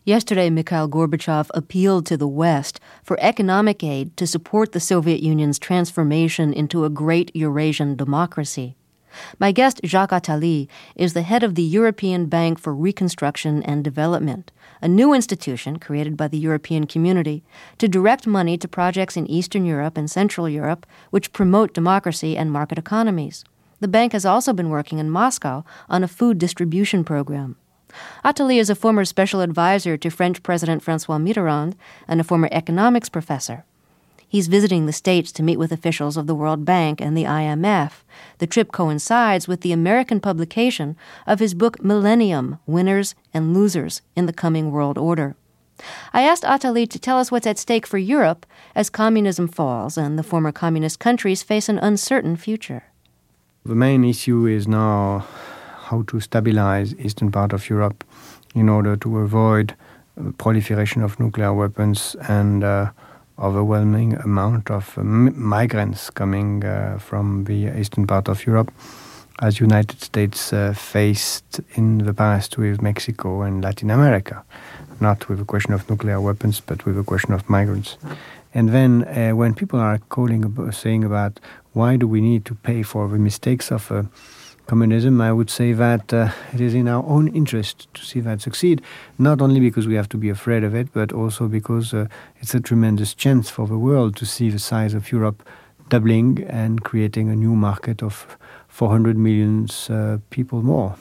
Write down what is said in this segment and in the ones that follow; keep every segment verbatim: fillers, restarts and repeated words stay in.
Yesterday, Mikhail Gorbachev appealed to the West for economic aid to support the Soviet Union's transformation into a great Eurasian democracy. My guest, Jacques Attali, is the head of the European Bank for Reconstruction and Development, a new institution created by the European Community to direct money to projects in Eastern Europe and Central Europe which promote democracy and market economies. The bank has also been working in Moscow on a food distribution program. Attali is a former special advisor to French President François Mitterrand and a former economics professor. He's visiting the States to meet with officials of the World Bank and the I M F. The trip coincides with the American publication of his book Millennium, Winners and Losers in the Coming World Order. I asked Attali to tell us what's at stake for Europe as communism falls and the former communist countries face an uncertain future. The main issue is now how to stabilize eastern part of Europe in order to avoid the proliferation of nuclear weapons and uh, overwhelming amount of uh, m- migrants coming uh, from the eastern part of Europe, as United States uh, faced in the past with Mexico and Latin America, not with a question of nuclear weapons, but with a question of migrants. And then uh, when people are calling, about, saying about why do we need to pay for the mistakes of uh, communism, I would say that uh, it is in our own interest to see that succeed, not only because we have to be afraid of it, but also because uh, it's a tremendous chance for the world to see the size of Europe doubling and creating a new market of four hundred million uh, people more.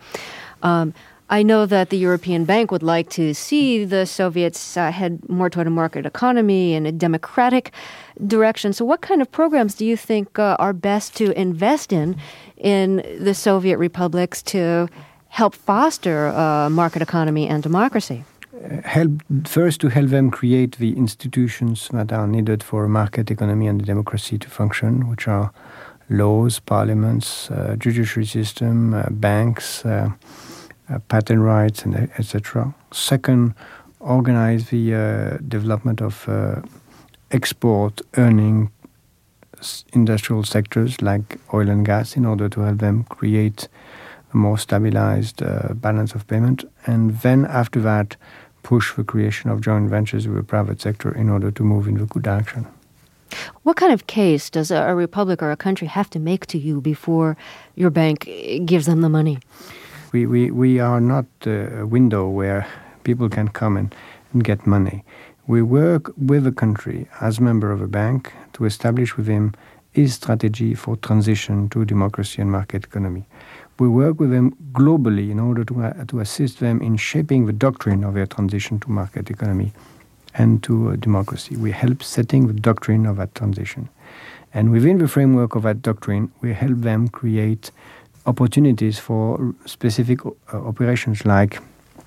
Um, I know that the European Bank would like to see the Soviets uh, head more toward a market economy and a democratic direction. So what kind of programs do you think uh, are best to invest in in the Soviet republics to help foster uh, market economy and democracy? Uh, help first to help them create the institutions that are needed for a market economy and democracy to function, which are laws, parliaments, uh, judiciary system, uh, banks, uh, uh, patent rights, and et cetera. Second, organize the uh, development of uh, export earning industrial sectors like oil and gas in order to help them create a more stabilized uh, balance of payment. And then after that, push the creation of joint ventures with the private sector in order to move in the good direction. What kind of case does a, a republic or a country have to make to you before your bank gives them the money? We we, we are not a window where people can come and, and get money. We work with the country as member of a bank to establish with him his strategy for transition to democracy and market economy. We work with them globally in order to, uh, to assist them in shaping the doctrine of their transition to market economy and to uh, democracy. We help setting the doctrine of that transition. And within the framework of that doctrine, we help them create opportunities for specific uh, operations like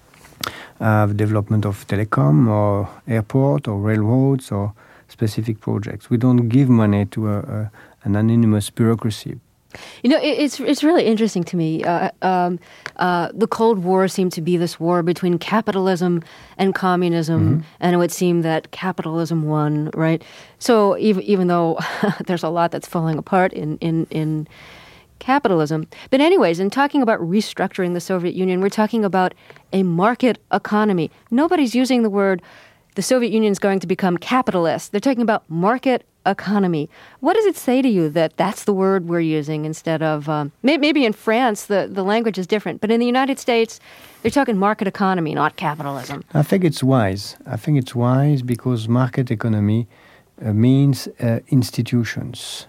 uh, the development of telecom or airport or railroads or specific projects. We don't give money to a, a, an anonymous bureaucracy. You know, it, it's it's really interesting to me. Uh, um, uh, the Cold War seemed to be this war between capitalism and communism, mm-hmm. and it would seem that capitalism won, right? So even even though there's a lot that's falling apart in, in, in capitalism. But anyways, in talking about restructuring the Soviet Union, we're talking about a market economy. Nobody's using the word the Soviet Union is going to become capitalist. They're talking about market economy. What does it say to you that that's the word we're using instead of, um, may, maybe in France the, the language is different, but in the United States, they're talking market economy, not capitalism. I think it's wise. I think it's wise because market economy uh, means uh, institutions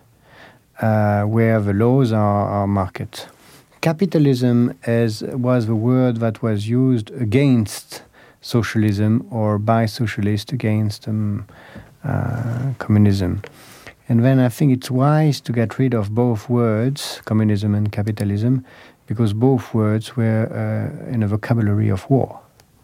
uh, where the laws are, are market. Capitalism is, was the word that was used against socialism or by socialists against um, uh, communism. And then I think it's wise to get rid of both words, communism and capitalism, because both words were uh, in a vocabulary of war,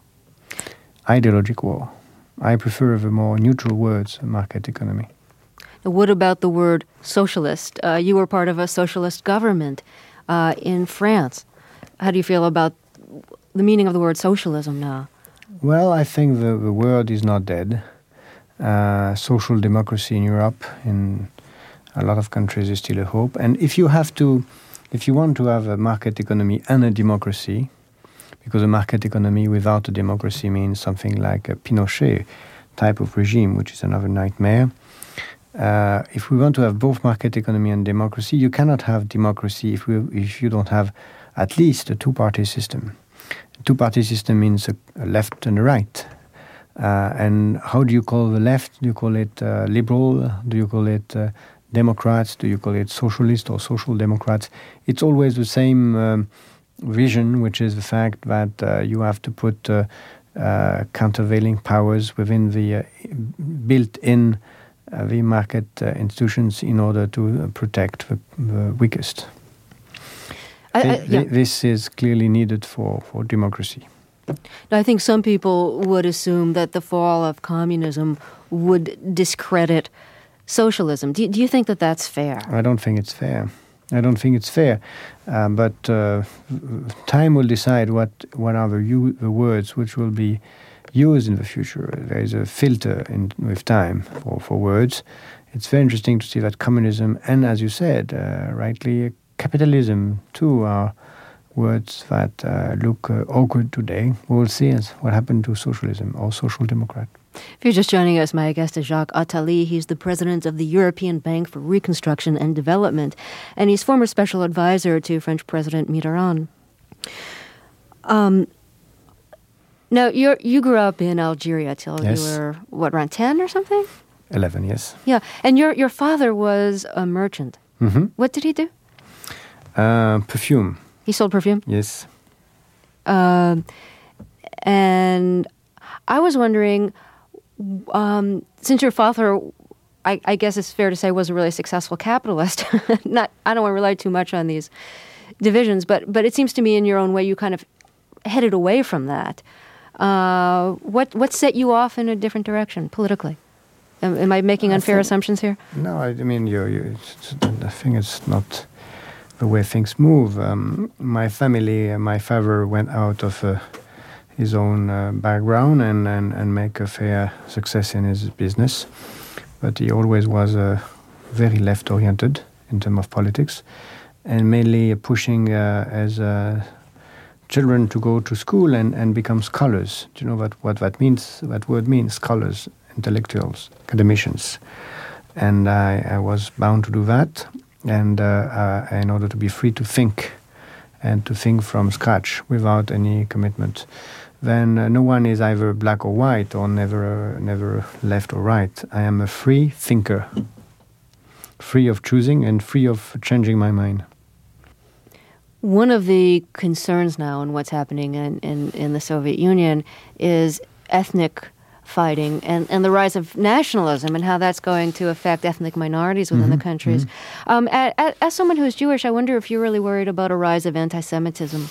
ideologic war. I prefer the more neutral words, market economy. Now, what about the word socialist? Uh, you were part of a socialist government uh, in France. How do you feel about the meaning of the word socialism now? Well, I think the, the word is not dead. Uh, social democracy in Europe, in a lot of countries, is still a hope. And if you have to, if you want to have a market economy and a democracy, because a market economy without a democracy means something like a Pinochet type of regime, which is another nightmare. Uh, if we want to have both market economy and democracy, you cannot have democracy if, we, if you don't have at least a two-party system. A two-party system means a, a left and a right. Uh, and how do you call the left? Do you call it uh, liberal? Do you call it uh, Democrats? Do you call it socialist or social democrats? It's always the same um, vision, which is the fact that uh, you have to put uh, uh, countervailing powers within the uh, built-in uh, the market uh, institutions in order to uh, protect the, the weakest. I, I, yeah. This is clearly needed for, for democracy. I think some people would assume that the fall of communism would discredit socialism. Do, do you think that that's fair? I don't think it's fair. I don't think it's fair. Uh, but uh, time will decide what, what are the, u- the words which will be used in the future. There is a filter in, with time for, for words. It's very interesting to see that communism and, as you said, uh, rightly, capitalism too are words that uh, look uh, awkward today. We will see as what happened to socialism or social democrat. If you're just joining us, my guest is Jacques Attali. He's the president of the European Bank for Reconstruction and Development, and he's former special advisor to French President Mitterrand. Um, now, you you grew up in Algeria till yes. you were, what, around ten or something? eleven, yes. Yeah, and your, your father was a merchant. Mm-hmm. What did he do? Uh, perfume. He sold perfume? Yes. Um, and I was wondering, um, since your father, I, I guess it's fair to say, was a really successful capitalist. Not, I don't want to rely too much on these divisions, but but it seems to me, in your own way, you kind of headed away from that. Uh, what what set you off in a different direction politically? Am, am I making unfair I think, assumptions here? No, I mean, you. you I think it's not the way things move. Um, my family, uh, my father went out of uh, his own uh, background and, and, and make a fair success in his business. But he always was uh, very left-oriented in terms of politics, and mainly pushing uh, as uh, children to go to school and, and become scholars. Do you know what, what that means? That word means scholars, intellectuals, academicians. And I, I was bound to do that. And uh, uh, in order to be free to think and to think from scratch without any commitment, then uh, no one is either black or white or never uh, never left or right. I am a free thinker, free of choosing and free of changing my mind. One of the concerns now in what's happening in, in, in the Soviet Union is ethnic fighting and, and the rise of nationalism and how that's going to affect ethnic minorities within mm-hmm. the countries. Mm-hmm. Um, a, a, as someone who's Jewish, I wonder if you're really worried about a rise of anti-Semitism.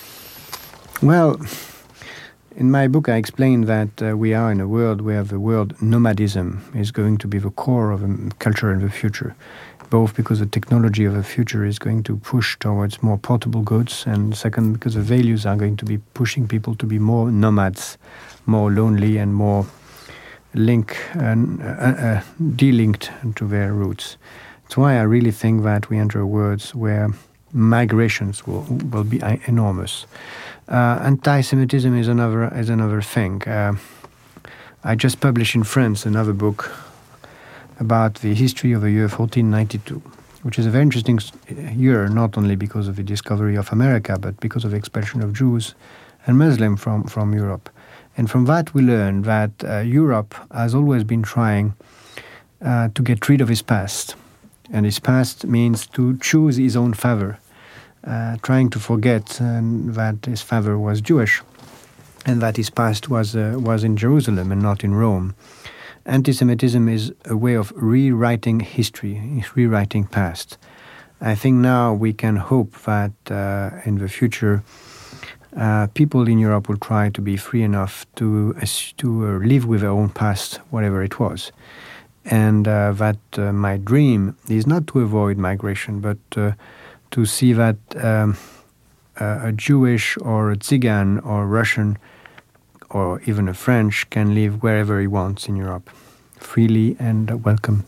Well, in my book I explain that uh, we are in a world where the word nomadism is going to be the core of a culture in the future, both because the technology of the future is going to push towards more portable goods, and second, because the values are going to be pushing people to be more nomads, more lonely and more link and uh, uh, delinked to their roots. That's why I really think that we enter worlds where migrations will will be enormous. Uh, anti-Semitism is another is another thing. Uh, I just published in France another book about the history of the year fourteen ninety-two, which is a very interesting year, not only because of the discovery of America, but because of the expulsion of Jews and Muslims from, from Europe. And from that we learned that uh, Europe has always been trying uh, to get rid of his past. And his past means to choose his own father, uh, trying to forget uh, that his father was Jewish and that his past was uh, was in Jerusalem and not in Rome. Anti-Semitism is a way of rewriting history, rewriting past. I think now we can hope that uh, in the future uh, people in Europe will try to be free enough to uh, to uh, live with their own past, whatever it was. And uh, that uh, my dream is not to avoid migration, but uh, to see that um, uh, a Jewish or a Tsigan or a Russian or even a French can live wherever he wants in Europe, freely and uh, welcome.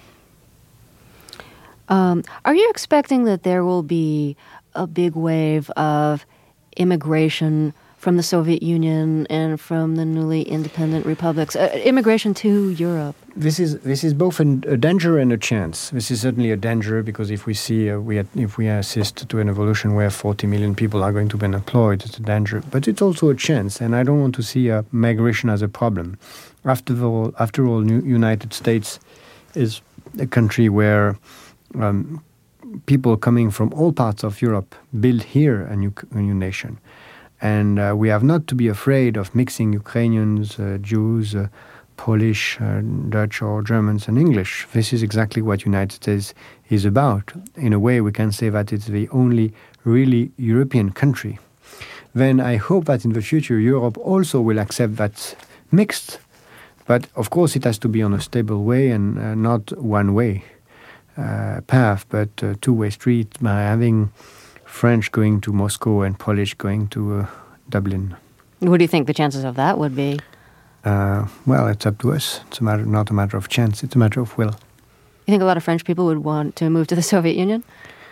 Um, are you expecting that there will be a big wave of immigration from the Soviet Union and from the newly independent republics, uh, immigration to Europe? This is this is both an, a danger and a chance. This is certainly a danger because if we see uh, we if we assist to an evolution where forty million people are going to be unemployed, it's a danger. But it's also a chance, and I don't want to see uh, migration as a problem. After all, after all, New United States is a country where um, people coming from all parts of Europe build here a new a new nation, and uh, we have not to be afraid of mixing Ukrainians, uh, Jews. Uh, Polish, uh, Dutch or Germans and English. This is exactly what United States is about. In a way, we can say that it's the only really European country. Then I hope that in the future Europe also will accept that mixed. But of course it has to be on a stable way and uh, not one-way uh, path, but a two-way street by having French going to Moscow and Polish going to uh, Dublin. What do you think the chances of that would be? Uh, well, it's up to us. It's a matter, not a matter of chance. It's a matter of will. You think a lot of French people would want to move to the Soviet Union?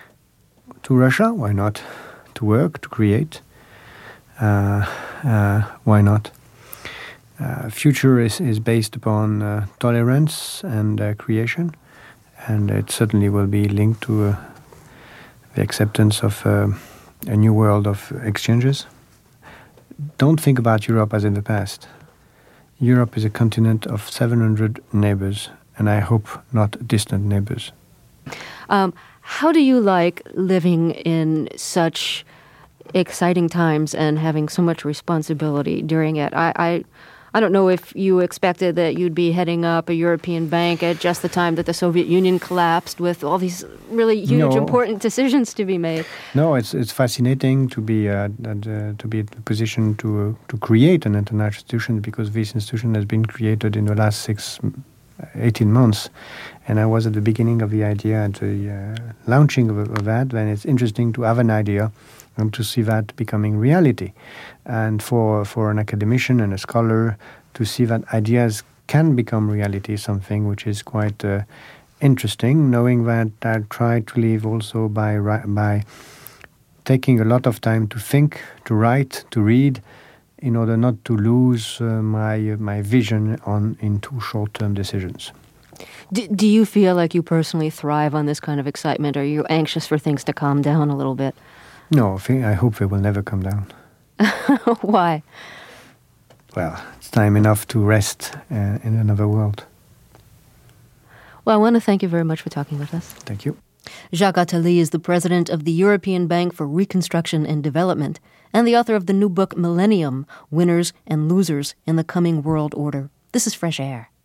To Russia? Why not? To work, to create. Uh, uh, why not? Uh, future is, is based upon uh, tolerance and uh, creation, and it certainly will be linked to uh, the acceptance of uh, a new world of exchanges. Don't think about Europe as in the past. Europe is a continent of seven hundred neighbors, and I hope not distant neighbors. Um, how do you like living in such exciting times and having so much responsibility during it? I, I, I don't know if you expected that you'd be heading up a European bank at just the time that the Soviet Union collapsed with all these really huge, no. important decisions to be made. No, it's it's fascinating to be uh, uh, to be in the position to uh, to create an international institution, because this institution has been created in the last six, eighteen months, and I was at the beginning of the idea, at the uh, launching of, of that. Then it's interesting to have an idea and to see that becoming reality. And for for an academician and a scholar to see that ideas can become reality is something which is quite uh, interesting, knowing that I try to live also by by taking a lot of time to think, to write, to read, in order not to lose uh, my uh, my vision on into short-term decisions. Do, do you feel like you personally thrive on this kind of excitement, or are you anxious for things to calm down a little bit? No, I hope they will never come down. Why? Well, it's time enough to rest uh, in another world. Well, I want to thank you very much for talking with us. Thank you. Jacques Attali is the president of the European Bank for Reconstruction and Development and the author of the new book Millennium, Winners and Losers in the Coming World Order. This is Fresh Air.